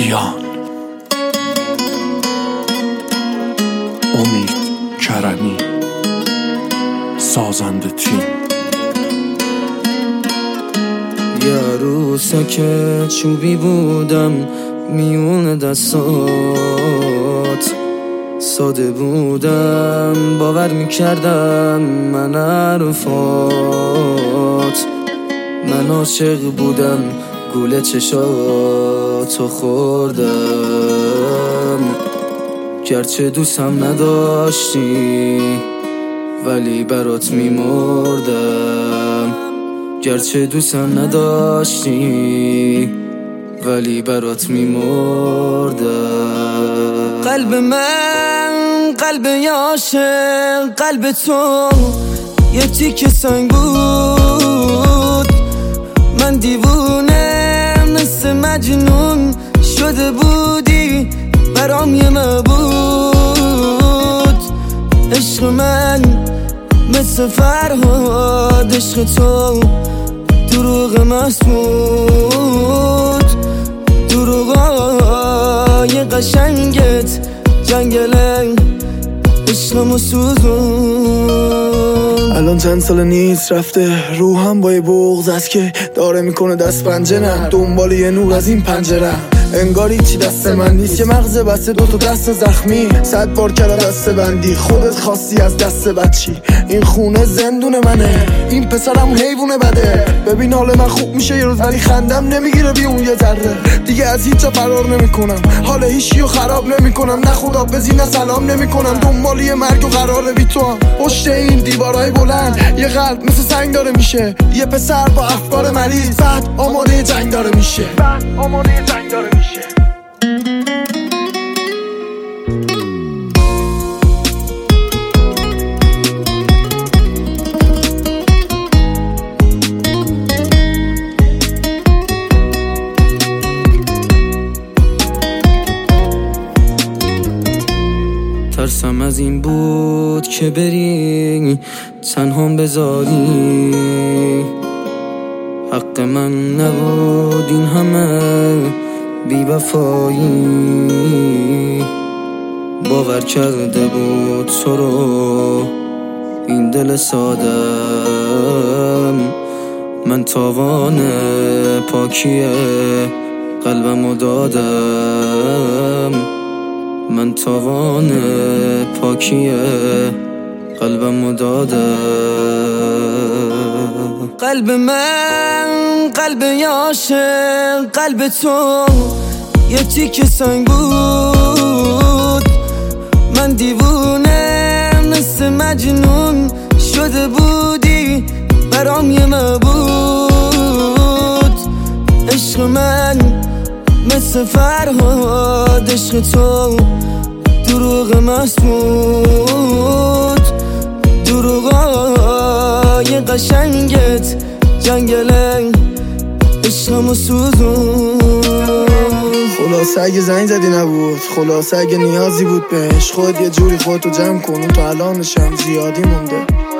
کیان، امید کرمی، سازنده تیم. یه عروسک چوبی بودم میون دستات، ساده بودم باور میکردم من حرفات. من عاشق بودم گوله چشاتو خوردم، گرچه دوستم نداشتی ولی برات میمردم. گرچه دوستم نداشتی ولی برات میمردم. قلب من قلب عاشق، قلب تو یه تیکه سنگ بود. من دیوونه مثل مجنون شده بودی برام یه معبود. عشق من مثل فرهاد، عشق تو دروغ مسمود. دروغای قشنگت جنگله عشقمو سوزون. الان چند سال نیست رفته، روحم با یه بغض است که داره میکنه دست پنجه. نه دنبال یه نور از این پنجره، انگاری چی دست من نیست. یه مغز بسته دو تا دست زخمی، 100 بار کردم دست بندی. خودت خواستی از دست بچی، این خونه زندون منه، این پسرم حیوونه بده. ببین حال من خوب میشه یه روز ولی خندم نمیگیره بی اون یه ذره. دیگه از هیچ جا فرار نمیکنم، حال هیچیو خراب نمیکنم. نه خدا بزی نه سلام نمیکنم، دنبال یه مرگ و قراره بی تو هم. پشت این دیوارای بلند یه قلب مثل سنگ داره میشه. یه پسر با افکار مریض بعد آماده جنگ داره میشه. ترسم از این بود که بری تنهام بذاری، حق من نبود این همه بی وفایی. باور کرده بود تو رو این دل سادم، من تاوان پاکی قلبمو دادم. من تاوان پاکی قلبمو دادم. قلب من قلب عاشق، قلب تو یه تیکه سنگ بود. من دیوونه مثل مجنون شده بودی برام یه معبود. عشق من مثل فرهاد، عشق تو دروغ مسمود. دروغای قشنگت جنگله عشقمو سوزون. خلاصه اگه زنگ زدی نبود، خلاصه اگه نیازی بود بهش، خود یه جوری خودتو جمع کن. تا الانشم زیادی مونده.